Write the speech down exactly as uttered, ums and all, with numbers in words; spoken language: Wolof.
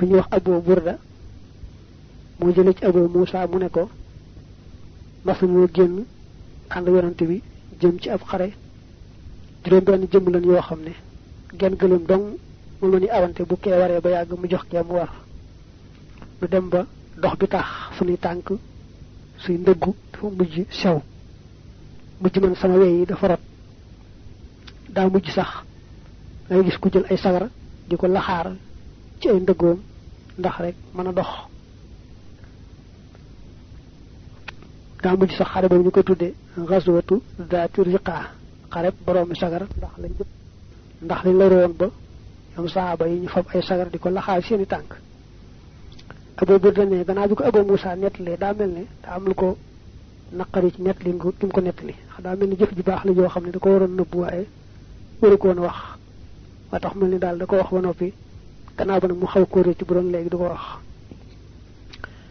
ku ñu wax Abu Burda mo jël ci Abu Musa mu ne ko mas ñu genn and yonante bi jëm ci ab xare juroom ben jëm lañ yo xamne genn gëlum dong mo lañu awante bu kee waré ba yag mu jox kee mu war lu dem ba dox bi tax suñu tank suy ndeggu dafa mujj sew mujj man sama wéy dafa rot da mujj sax ngay gis ku jël ay sagara diko laxaar ci ay ndeggoom ndax rek mëna dox da mujj sax xare boobu ñu ko tuddé ghazwatu zaatu riqa xare borom sagara ndax lañ ndax li la roon ba ñom saaba yi ñu fab ay sagara diko laxaar seeni tank Abu Burda ne gannaaw bi ko Abu Musa nettali daa mel ne daa am lu ko naqari ci nettali ngu kim ko nettali daa mel ni jëf ji baax la joo xam ne da ko waroon nëbb waaye waru ko woon wax wa tax mel ni daal da ko wax ba noppi gannaaw ba nag mu xaw ko récc bu doon léegi du ko wax